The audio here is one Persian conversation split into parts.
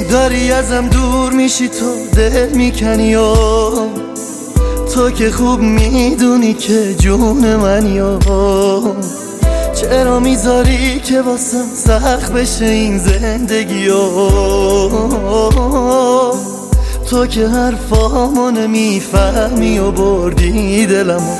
داری ازم دور میشی، تو دل میکنی و تو که خوب میدونی که جون منی و چرا میذاری که واسم سخت بشه این زندگی و تو که حرفامو نمیفهمی و بردی دلمو.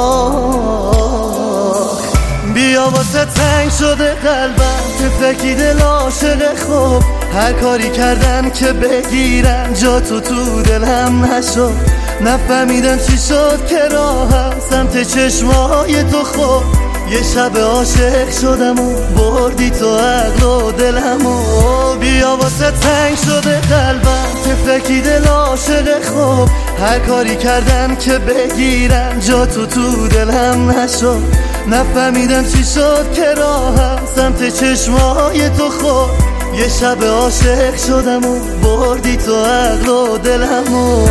بیا واسه تنگ شده قلبم تفلکی دل عاشق خوب، هر کاری کردن که بگیرن جا تو دلم نشد، نفهمیدم چی شد که راهم سمت چشمای تو خوب. یه شب عاشق شدم و بردی تو عقل و دلمو. بیا واسه تنگ شده قلبم تفلکی دل عاشق خوب، هر کاری کردن که بگیرن جا تو دلم نشد، نفهمیدم چی شد که راهم سمت چشمای تو خوب. یه شب عاشق شدم و بردی تو عقل و دلمو.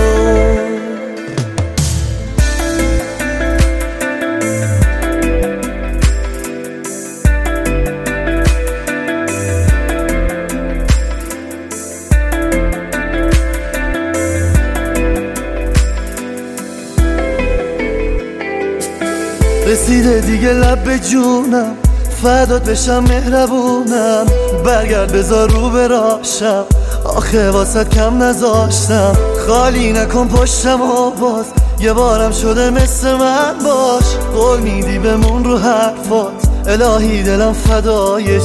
رسیده دیگه لب به جونم، فدات بشم مهربونم، برگرد بذار رو براشم، آخه واسط کم نذاشتم، خالی نکن پشتم و باز یه بارم شده مثل من باش، قول میدی بمون رو حرفات الهی دلم فدای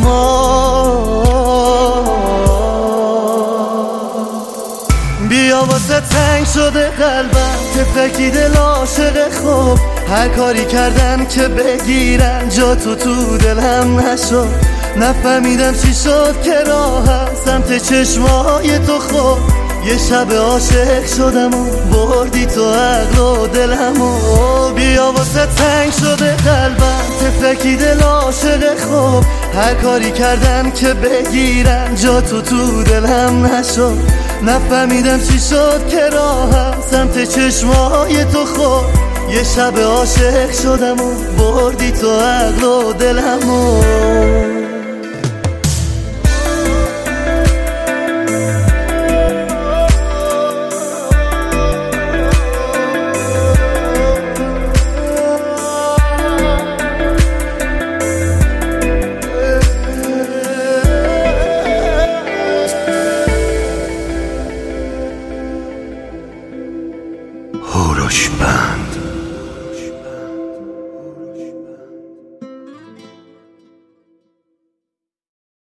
چشمات. بیا واسه تنگ شده قلبم تفلکی دل عاشق خوب، هر کاری کردن که بگیرن جا تو دلم نشد، نفهمیدم چی شد که راهم سمت چشمای تو خوب. یه شب عاشق شدم و بردی تو عقل و دلمو. بیا واسه تنگ شده قلبم تفلکی دل عاشق خوب، هر کاری کردن که بگیرن جا تو دلم نشد، نفهمیدم چی شد که راهم سمت چشمای تو خوب. یه شب عاشق شدم و بردی تو عقل و دلمو.